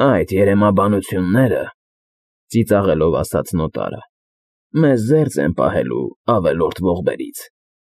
Այդ երեմաբանությունները, ծիծաղելով ասաց նոտարը, մեզ զերծ են պահելու ավելորդ ողբերից։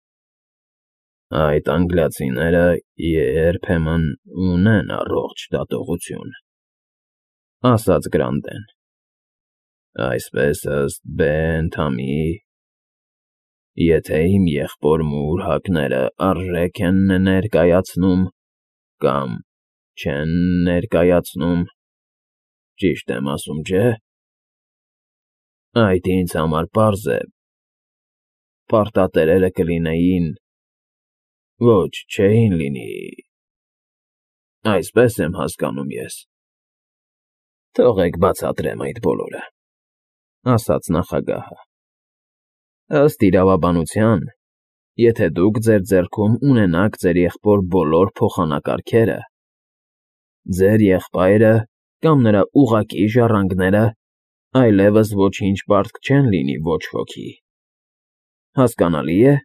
Այդ անգլիացիները երբեմն ունեն առողջ դատողություն, ասաց Գրանտեն, այսպես ըստ Բենթամի, եթե իմ եղբոր մուրհակները արժեք են ներկայացնում կամ չեն ներկայացնում, ճիշտ եմ ասում, չէ՞։ Այդ ինձ համար պարզ է, պարտատերերը կլինեին, ոչ չէին լինի, այսպես եմ հասկանում ես։ Թողեք բացատրեմ այդ բոլորը, ասաց նախագահը։ Ըստ իրավաբանության, եթե դուք ձեր ձեռքում ունենաք ձեր եղբոր բոլոր փոխանակարգերը, ձեր եղբայրը կամ նրա ուղղակի ժառանգները այլևս ոչինչ պարտք չեն լինի ոչ ոքի։ Հասկանալի է։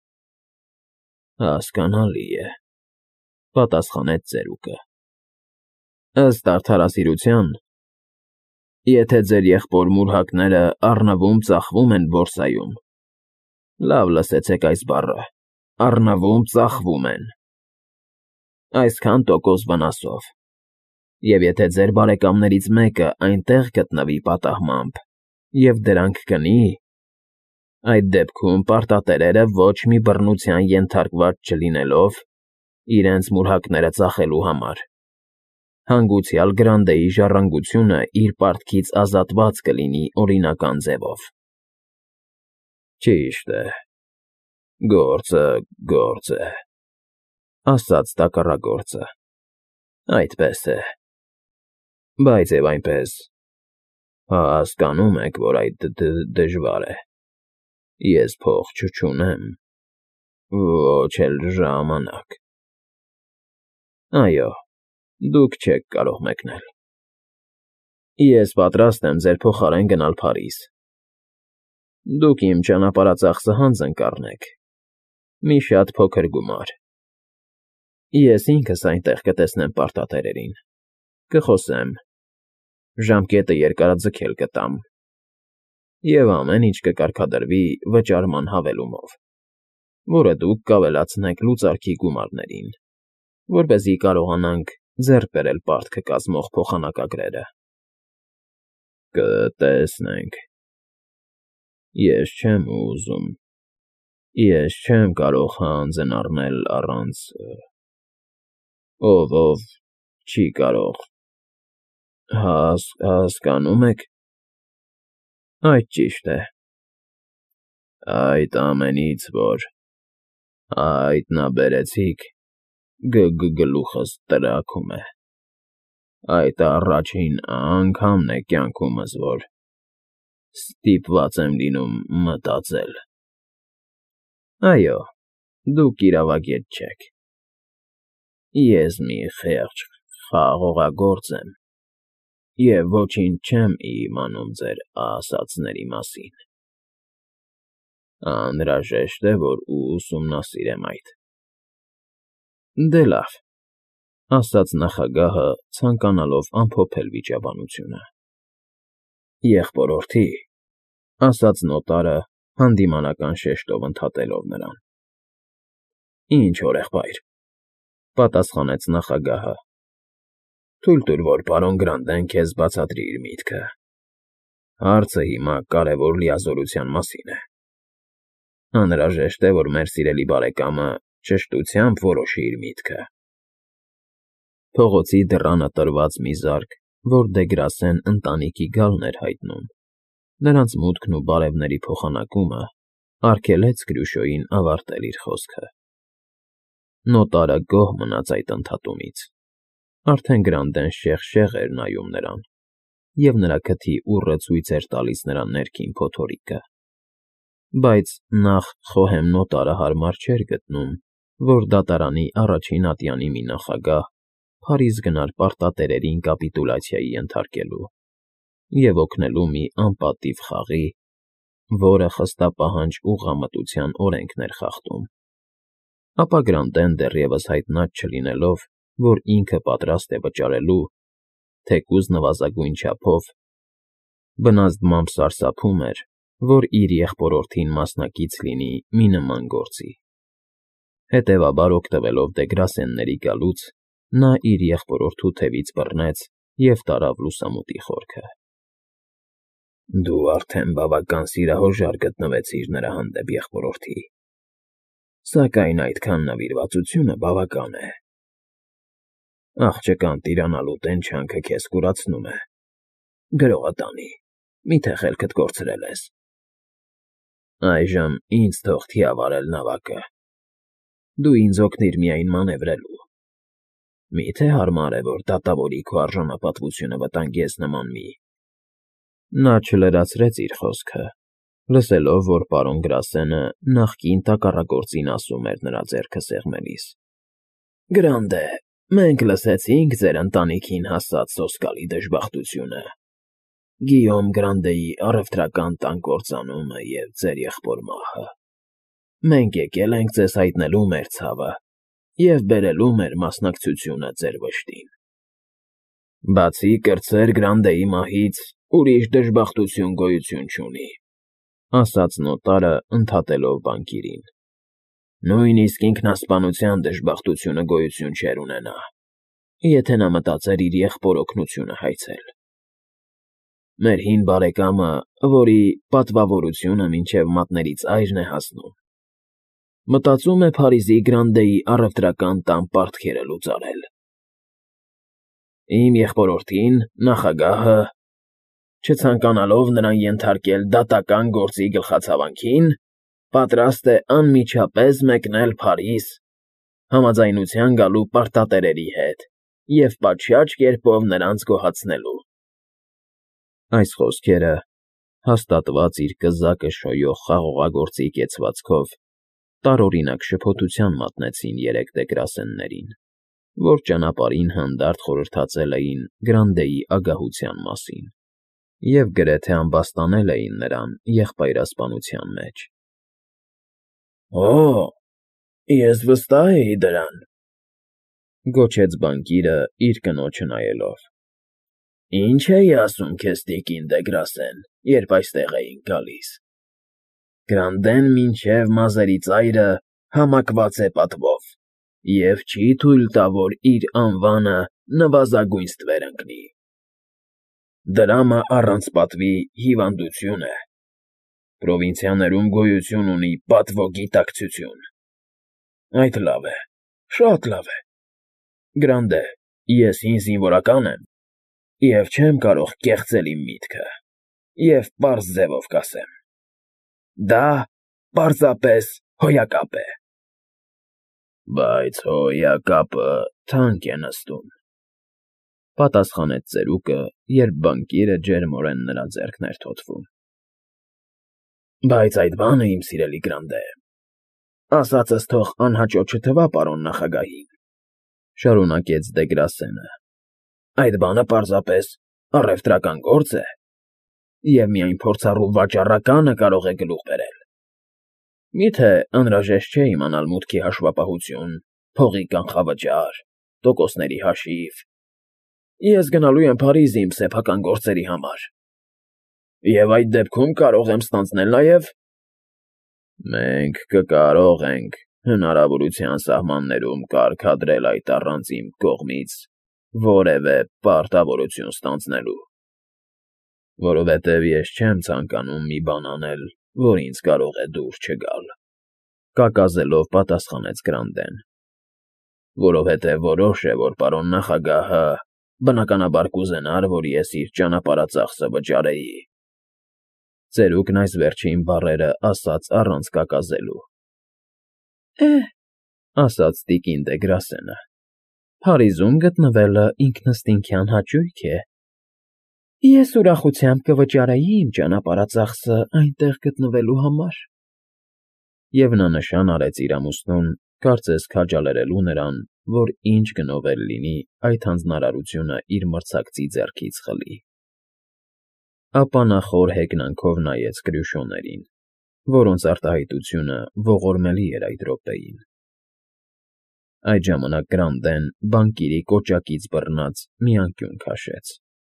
Հասկանալի է, պատասխանեց ծերուկը։ Ըստ արդարասիրության, եթե ձեր եղբոր մուրհակները առնվում ծախվում են բորսայում, լավ լսեցեք այս բառը, առնվում ծախվում են, այսքան տոկոս վնասով, և եթե ձեր բարեկամներից մեկը այնտեղ գտնվի պատահմամբ և դրանք կնի, այդ դեպքում պարտատերերը ոչ մի բռնության ենթարկված չլինելով, իրենց մուրհակները ծախելու համար, հանգուցյալ Գրանտեի ժառանգությունը իր պարտքից ազատված կլինի օրինական ձևով։ Ճիշտ է, գործը, ասաց տակառագործը, այդպես է, բայց և այնպես, հասկանում եք, որ այդ դժվար է, ես փող չունեմ, ոչ էլ ժամանակ։ Այո, դուք չեք կարող մեկնել։ Ես պատրաստ եմ ձեր փոխարեն գնալ Փարիզ։ Դուք իմ ճանապարհածախսը հանձն կառնեք, մի շատ փոքր գումար։ Ես ինքս այնտեղ կտեսնեմ պարտատերերին, կխոսեմ, ժամկետը երկարաձգել կտամ, և ամեն ինչ կկարգադրվի վճարման հավելումով, որը դուք կավելացնեք լուծարքի գումարներին, որպեսզի կարողանանք ձեռք բերել պարտքը կազմող փոխանակագրերը։ Կտեսնենք։ Ես չեմ կարող հանձն առնել առանց… Ով չի կարող… Հասկանում եք։ Այդ ճիշտ է։ Այդ ամենից, որ հայտնաբերեցիք, գլուխս տրաքում է։ Այդ առաջին անգամն է կյանքումս, որ ստիպված եմ լինում մտածել։ Այո, դուք իրավագետ չեք։ Ես մի խեղճ խաղողագործ եմ և ոչինչ չեմ իմանում ձեր ասածների մասին։ Անհրաժեշտ է, որ ուսումնասիրեմ այդ։ Դե լավ, ասաց նախագահը, ցանկանալով ամփոփել վիճաբանությունը։ Եղբորորդի, ասաց նոտարը, հանդիմանական շեշտով ընդհատելով նրան։ Ինչ օրեղբայր, պատասխանեց նախագահը։ Թույլ տուր, որ պարոն Գրանտեն քեզ բացատրի իր միտքը։ Հարցը հիմա կարևոր լիազորության մասին է։ Անհրաժեշտ է, որ մեր սիրելի բարեկամը ճշտությամբ որոշի իր միտքը։ Փողոցի դռանը տրված մի զարկ, որ Դեգրասեն ընտանիքի գալն էր հայտնում, նրանց մուտքն ու բարևների փոխանակումը արգելեց Կրյուշոյին ավարտել իր խոսքը։ Նոտարը գոհ մնաց այդ ընդհատումից։ Արդեն Գրանտեն շեղ էր նայում նրան, և նրա քթի ուռը ցույց էր տալիս նրա ներքին փոթորիկը։ Բայց նախ խոհեմ նոտարը հարմար չէր գտնում, որ դատարանի առաջին ատյանի մի նախագահ Փարիզ գնար պարտատերերին կապիտուլյացիայի ենթարկելու և օգնելու մի անպատիվ խաղի, որը խստապահանջ ուղղամտության օրենքն էր խախտում, ապա Գրանտեն դեռևս հայտնած չլինելով, որ ինքը պատրաստ է վճարելու, թեկուզ նվազագույն չափով, բնազդմամբ սարսափում էր, որ իր եղբորորդին մասնակից լինի մի նման գործի։ Հետևաբար, օգտվելով Դեգրասենների գալուց, նա իր եղբորորդու թևից բռնեց և տարավ լուսամուտի խորքը։ Դու արդեն բավական սիրահորժար գտնվեցիր նրա հանդեպ, եղբորորդի, սակայն այդքան նվիրվածությունը բավական է։ Աղջկան տիրանալու տենչանքը քեզ կուրացնում է։ Գրողը տանի, միթե խելքդ կորցրել ես։ Այժմ ինձ թող թիավարել նավակը։ Դու ինձ օգնիր միայն մանևրելու։ Միթե հարմար է, որ դատավորի քո արժանապատվությունը վտանգի ես նման մի… Նա չլրացրեց իր խոսքը, լսելով, որ պարոն Գրասենը նախկին տակառագործին ասում էր նրա ձեռքը սեղմելիս. Գրանդ է, մենք լսեցինք ձեր ընտանիքին հասած սոսկալի դժբախտությունը, Գիյոմ Գրանդեի առևտրական տան կործանումը և ձեր եղբոր մահը։ Մենք եկել ենք ձեզ հայտնելու մեր ցավը և բերելու մեր մասնակցությունը ձեր վշտին։ Բացի կրտսեր Գրանդեի մահից ուրիշ դժբախտություն գոյություն չունի, ասաց նոտարը, ընդհատելով բանկիրին։ Նույնիսկ ինքնասպանության դժբախտությունը գոյություն չէր ունենա, եթե նա մտածեր իր եղբոր օգնությունը հայցել։ Մեր հին բարեկամը, որի պատվավորությունը մինչև մատների ծայրն է հասնում, մտածում է Փարիզի Գրանդեի առևտրական տան պարտքերը լուծարել։ Իմ եղբորորդին, նախագահը, չցանկանալով նրան ենթարկել դատական գործի գլխացավանքին, պատրաստ է անմիջապես մեկնել Փարիզ, համաձայնության գալու պարտատերերի հետ և պատշաճ կերպով նրանց գոհացնելու։ Այս խոսքերը, հաստատված իր կզակը շոյող խաղողագործի կեցվածքով, տարօրինակ շփոթության մատնեցին երեք Դեգրասեններին, որ ճանապարհին հանդարտ խորհրդածել էին Գրանդեի ագահության մասին և գրեթե ամբաստանել էին նրան եղբայրասպանության մեջ։ Օ, ես վստահ էի դրան, գոչեց բանկիրը իր կնոջը նայելով։ Ինչ էի ասում քեզ, տիկին Դեգրասեն, երբ այստեղ էինք գալիս։ Գրանդեն մինչև մազերի ծայրը համակված է պատվով և չի թույլ տա, որ իր անվանը նվազագույն ստվեր ընկնի։ Դրամը առանց պատվի հիվանդություն է։ Պրովինցիաներում գոյություն ունի պատվոգիտակցություն։ Այդ լավ է, շատ լավ է։ Գրանդե, ես հին զինվորական եմ և չեմ կարող կեղծել իմ միտքը և պարզ ձևով կասեմ. դա պարզապես հոյակապ է։ Բայց հոյակապը թանկ է նստում, պատասխանեց ծերուկը, երբ բանկիրը ջերմորեն նրա ձեռքն էր թոթվում։ Բայց այդ բանը, իմ սիրելի Գրանդե, ասածս թող անհաճո չթվա պարոն նախագահին, շարունակեց Դեգրասենը։ Այդ բանը պարզապես առևտրական գործ է, և միայն փորձառու վաճառականը կարող է գլուխ բերել։ Միթե անհրաժեշտ չէ իմանալ մուտքի հաշվապահություն, փողի կանխավճար, տոկոսների հաշիվ։ Ես գնալու եմ Փարիզ իմ սեփական գործերի համար։ Եվ այդ դեպքում կարող եմ ստանձնել նաև… Մենք կկարող ենք հնարավորության սահմաններում կարգադրել այդ առանց իմ կողմից որևէ պարտավորություն ստանձնելու, որովհետև ես չեմ ցանկանում մի բան անել, որ ինձ կարող է դուր չգալ, կակազելով պատասխանեց Գրանդեն, որովհետև որոշ է, որ պարոն նախագահը բնականաբար կուզենար, որ ես իր ճանապարհածախսը վճարեի։ Ծերուկն այս վերջին բառերը ասաց առանց կակազելու։ Ասաց տիկին Դեգրասենը, Փարիզում գտնվելը ինքնըստինքյան հաճույք է։ Ես ուրախությամբ կվճարեի իմ ճանապարհածախսը այնտեղ գտնվելու համար։ Եվ նա նշան արեց իր ամուսնուն, կարծես քաջալերելու նրան, որ ինչ գնով էլ լինի այդ հանձնարարությունը իր մրցակցի ձեռքից խլի։ Ապա նա խոր հեգնանքով նայեց Կրյուշոներին, որոնց արտահայտությունը ողորմելի էր այդ րոպեին։ Այդ ժամանակ Գրանտեն բանկիրի կոճակից բռնած մի անկյուն քաշեց։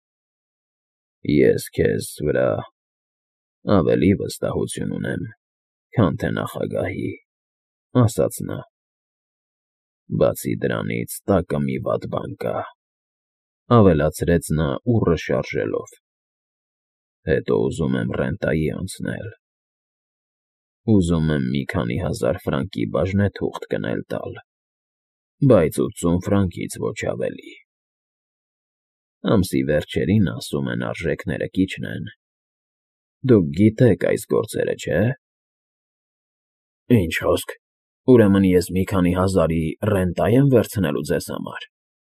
Ես քեզ վրա ավելի վստահություն ունեմ, քան թե նախագահի, ասաց նա։ Բացի դրանից, տակը մի վատ բան կա, ավելացրեց նա ուռը շարժելով։ Հետո ուզում եմ ռենտայի անցնել։ Ուզում եմ մի քանի հազար ֆրանկի բաժնեթուղթ գնել տալ, բայց 80 ֆրանկից ոչ ավելի։ Ամսի վերջերին, ասում են, արժեքները կիջնեն։ Դուք գիտեք այս գործերը, չէ՞։ Ինչ խոսք, ուրեմն ես մի քանի հազարի ռենտա եմ վերցնելու ձեզ համար։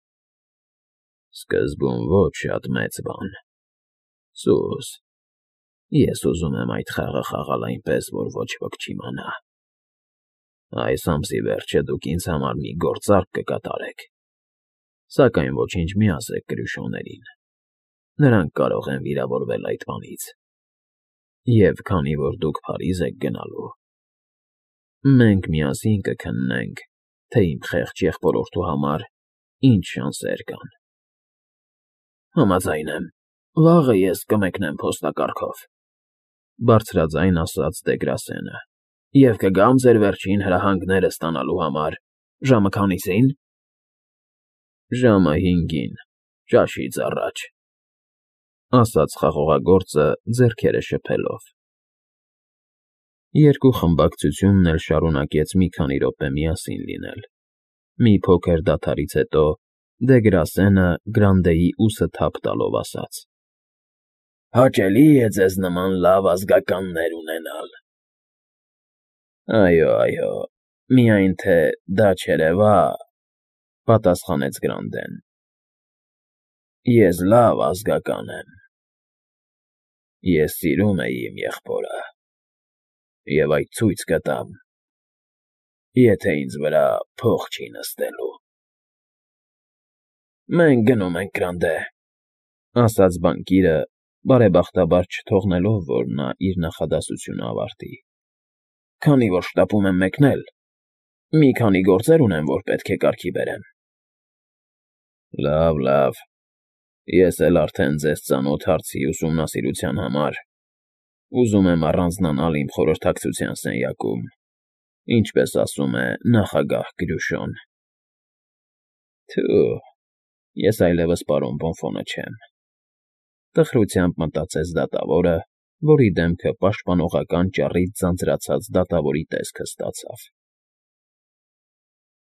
Սկզբում ոչ շատ մեծ բան։ Սուս, ես ուզում եմ այդ խաղը խաղալ այնպես, որ ոչ ոք չիմանա։ Այս ամսի վերջը դուք ինձ համար մի գործարք կկատարեք, սակայն ոչինչ մի ասեք Կրյուշոներին. նրանք կարող են վիրավորվել այդ բանից։ Եվ քանի որ դուք Փարիզ եք գնալու, մենք միասին կքննենք, թե իմ խեղճ եղբորորդու համար ինչ շանսեր կան։ Համաձայն եմ, վաղը ես կմեկնեմ փոստակառքով, բարձրաձայն ասաց Դեգրասենը։ Եվ կգամ ձեր վերջին հրահանգները ստանալու համար։ Ժամը քանիսին։ Ժամը 5-ին, ճաշից առաջ, ասաց խաղողագործը ձեռքերը շփելով։ Երկու խմբակցությունն էլ շարունակեց մի քանի րոպե միասին լինել։ Մի փոքր դադարից հետո Դեգրասենը Գրանտեի ուսը թափ տալով ասաց. Հաճելի է ձեզ նման լավ ազգականներ ունենալ։ Այո, միայն թե դա չերևա, պատասխանեց Գրանտեն։ Ես լավ ազգական եմ։ Ես սիրում էի իմ եղբորը, և այդ ցույց կտամ, եթե ինձ վրա փող չի նստելու։ Մենք գնում ենք, Գրանտե, ասաց բանկիրը, բարեբախտաբար չթողնելով, որ նա իր նախադասությունը ավարտի։ Քանի որ շտապում եմ մեկնել, մի քանի գործեր ունեմ, որ պետք է կարգի բերեմ։ Լավ, ես էլ արդեն ձեզ ծանոթ հարցի ուսումնասիրության համար ուզում եմ առանձնանալ իմ խորհրդակցության սենյակում, ինչպես ասում է նախագահ Կրյուշոն։ Թո՛, ես այլևս պարոն Բոնֆոնը չեմ, տխրությամբ մտածեց դատավորը, որի դեմքը պաշտպանողական ճառից ձանձրացած դատավորի տեսքը ստացավ։